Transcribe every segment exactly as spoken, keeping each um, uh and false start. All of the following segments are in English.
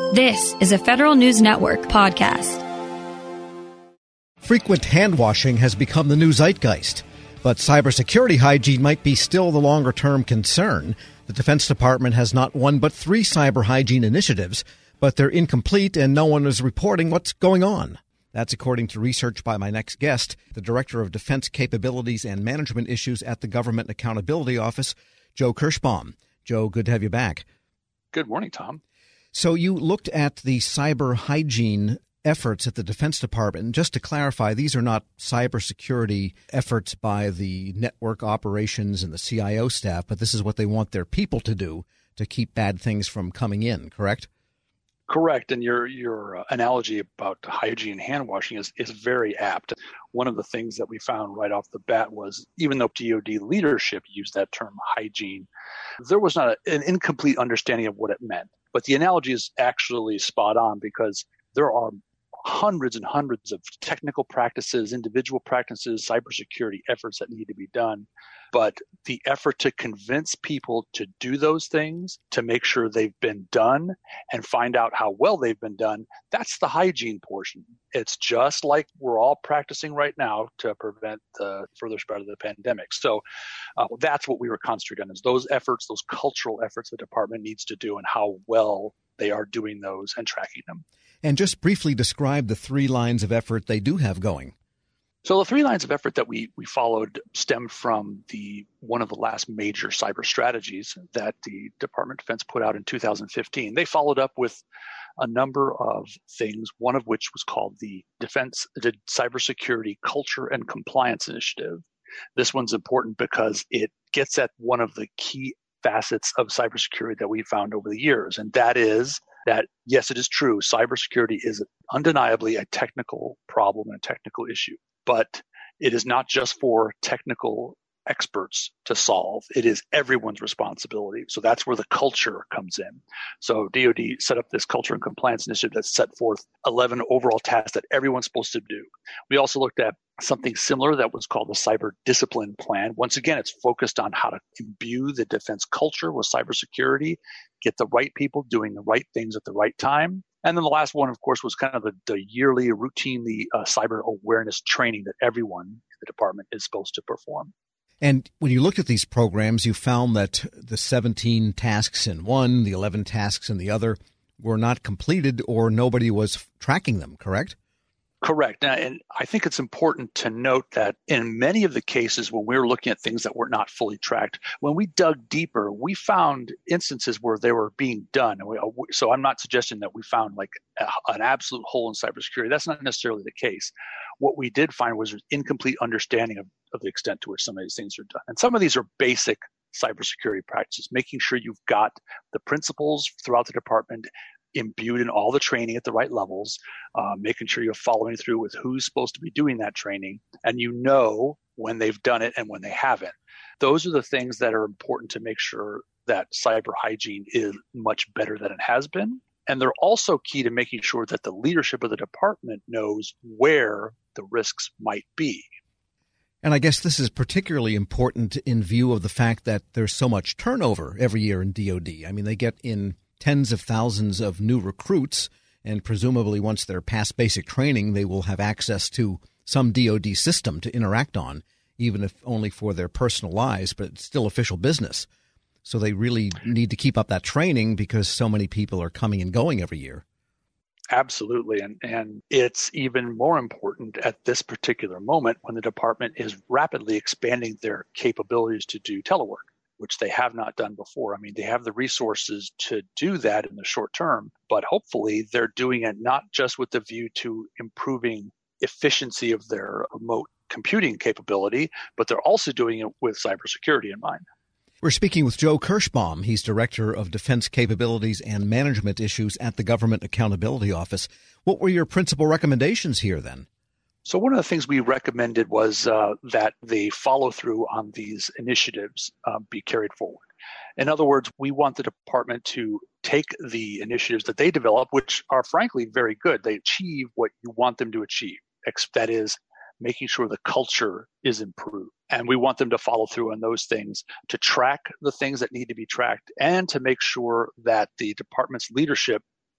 This is a Federal News Network podcast. Frequent hand washing has become the new zeitgeist, but cybersecurity hygiene might be still the longer-term concern. The Defense Department has not one but three cyber hygiene initiatives, but they're incomplete and no one is reporting what's going on. That's according to research by my next guest, the Director of Defense Capabilities and Management Issues at the Government Accountability Office, Joe Kirschbaum. Joe, good to have you back. Good morning, Tom. So you looked at the cyber hygiene efforts at the Defense Department. And just to clarify, these are not cybersecurity efforts by the network operations and the C I O staff, but this is what they want their people to do to keep bad things from coming in, correct? Correct. And your your analogy about hygiene and hand washing is, is very apt. One of the things that we found right off the bat was even though D O D leadership used that term hygiene, there was not a, an incomplete understanding of what it meant. But the analogy is actually spot on because there are hundreds and hundreds of technical practices, individual practices, cybersecurity efforts that need to be done. But the effort to convince people to do those things, to make sure they've been done and find out how well they've been done, that's the hygiene portion. It's just like we're all practicing right now to prevent the further spread of the pandemic. So uh, that's what we were concentrating on is those efforts, those cultural efforts the department needs to do and how well they are doing those and tracking them. And just briefly describe the three lines of effort they do have going. So the three lines of effort that we we followed stemmed from the one of the last major cyber strategies that the Department of Defense put out in two thousand fifteen. They followed up with a number of things, one of which was called the Defense the Cybersecurity Culture and Compliance Initiative. This one's important because it gets at one of the key facets of cybersecurity that we found over the years, and that is that, yes, it is true, cybersecurity is undeniably a technical problem and a technical issue. But it is not just for technical experts to solve. It is everyone's responsibility. So that's where the culture comes in. So D O D set up this culture and compliance initiative that set forth eleven overall tasks that everyone's supposed to do. We also looked at something similar that was called the Cyber Discipline Plan. Once again, it's focused on how to imbue the defense culture with cybersecurity, get the right people doing the right things at the right time. And then the last one, of course, was kind of the, the yearly, routinely uh, cyber awareness training that everyone in the department is supposed to perform. And when you looked at these programs, you found that the seventeen tasks in one, the eleven tasks in the other, were not completed or nobody was tracking them, correct? Correct. And I think it's important to note that in many of the cases when we were looking at things that were not fully tracked, when we dug deeper, we found instances where they were being done. So I'm not suggesting that we found like an absolute hole in cybersecurity. That's not necessarily the case. What we did find was an incomplete understanding of, of the extent to which some of these things are done. And some of these are basic cybersecurity practices, making sure you've got the principles throughout the department imbued in all the training at the right levels, uh, making sure you're following through with who's supposed to be doing that training, and you know when they've done it and when they haven't. Those are the things that are important to make sure that cyber hygiene is much better than it has been. And they're also key to making sure that the leadership of the department knows where the risks might be. And I guess this is particularly important in view of the fact that there's so much turnover every year in D O D. I mean, they get in tens of thousands of new recruits, and presumably once they're past basic training, they will have access to some D O D system to interact on, even if only for their personal lives, but it's still official business. So they really need to keep up that training because so many people are coming and going every year. Absolutely. And, and it's even more important at this particular moment when the department is rapidly expanding their capabilities to do telework, which they have not done before. I mean, they have the resources to do that in the short term, but hopefully they're doing it not just with the view to improving efficiency of their remote computing capability, but they're also doing it with cybersecurity in mind. We're speaking with Joe Kirschbaum. He's Director of Defense Capabilities and Management Issues at the Government Accountability Office. What were your principal recommendations here then? So one of the things we recommended was uh, that the follow-through on these initiatives uh, be carried forward. In other words, we want the department to take the initiatives that they develop, which are frankly very good. They achieve what you want them to achieve. That is, making sure the culture is improved. And we want them to follow through on those things, to track the things that need to be tracked, and to make sure that the department's leadership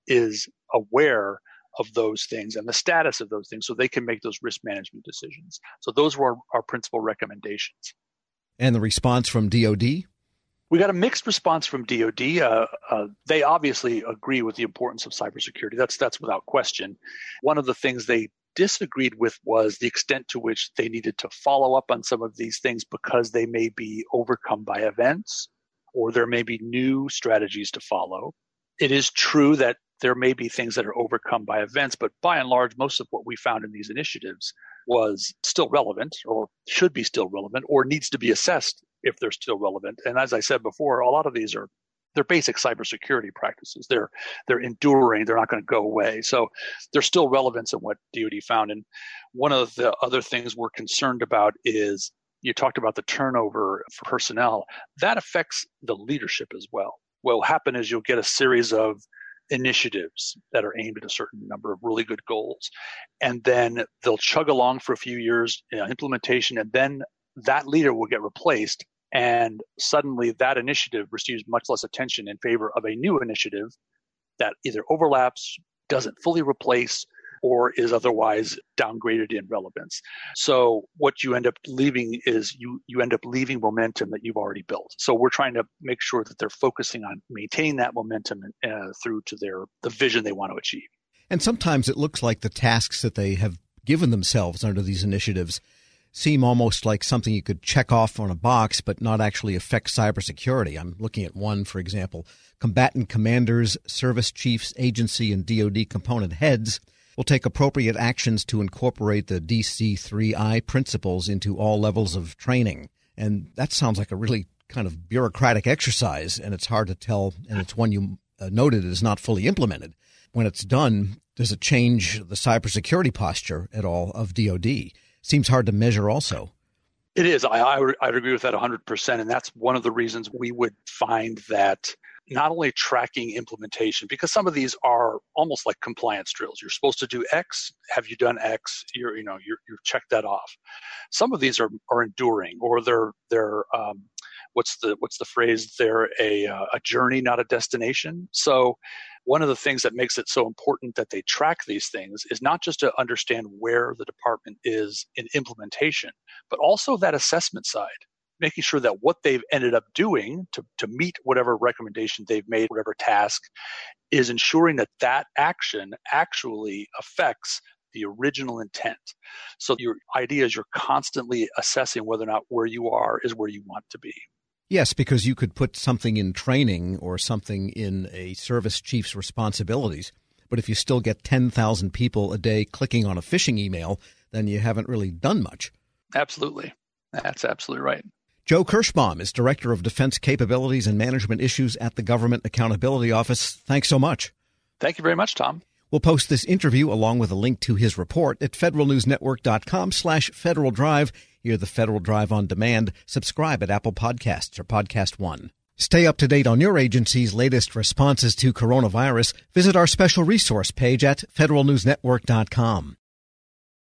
is aware of those things and the status of those things so they can make those risk management decisions. So those were our, our principal recommendations. And the response from D O D? We got a mixed response from D O D. Uh, uh, they obviously agree with the importance of cybersecurity. That's that's without question. One of the things they disagreed with was the extent to which they needed to follow up on some of these things because they may be overcome by events or there may be new strategies to follow. It is true that there may be things that are overcome by events, but by and large, most of what we found in these initiatives was still relevant or should be still relevant or needs to be assessed if they're still relevant. And as I said before, a lot of these are they're basic cybersecurity practices. They're they're enduring. They're not going to go away. So there's still relevance in what D O D found. And one of the other things we're concerned about is you talked about the turnover for personnel. That affects the leadership as well. What will happen is you'll get a series of initiatives that are aimed at a certain number of really good goals. And then they'll chug along for a few years, you know, implementation, and then that leader will get replaced. And suddenly that initiative receives much less attention in favor of a new initiative that either overlaps, doesn't fully replace, or is otherwise downgraded in relevance. So what you end up leaving is you, you end up leaving momentum that you've already built. So we're trying to make sure that they're focusing on maintaining that momentum uh, through to their the vision they want to achieve. And sometimes it looks like the tasks that they have given themselves under these initiatives seem almost like something you could check off on a box, but not actually affect cybersecurity. I'm looking at one, for example, combatant commanders, service chiefs, agency, and D O D component heads will take appropriate actions to incorporate the D C three I principles into all levels of training. And that sounds like a really kind of bureaucratic exercise, and it's hard to tell, and it's one you uh, noted is not fully implemented. When it's done, does it change the cybersecurity posture at all of D O D? Seems hard to measure also. It is. I, I would agree with that one hundred percent. And that's one of the reasons we would find that not only tracking implementation, because some of these are almost like compliance drills. You're supposed to do X. Have you done X? You're, you know, you're, you're checked that off. Some of these are, are enduring, or they're, they're, um, what's the, what's the phrase? They're a, a journey, not a destination. So one of the things that makes it so important that they track these things is not just to understand where the department is in implementation, but also that assessment side, making sure that what they've ended up doing to, to meet whatever recommendation they've made, whatever task, is ensuring that that action actually affects the original intent. So your idea is you're constantly assessing whether or not where you are is where you want to be. Yes, because you could put something in training or something in a service chief's responsibilities, but if you still get ten thousand people a day clicking on a phishing email, then you haven't really done much. Absolutely. That's absolutely right. Joe Kirschbaum is Director of Defense Capabilities and Management Issues at the Government Accountability Office. Thanks so much. Thank you very much, Tom. We'll post this interview along with a link to his report at federalnewsnetwork.com slash Federal Drive. Hear the Federal Drive on demand. Subscribe at Apple Podcasts or Podcast One. Stay up to date on your agency's latest responses to coronavirus. Visit our special resource page at federal news network dot com.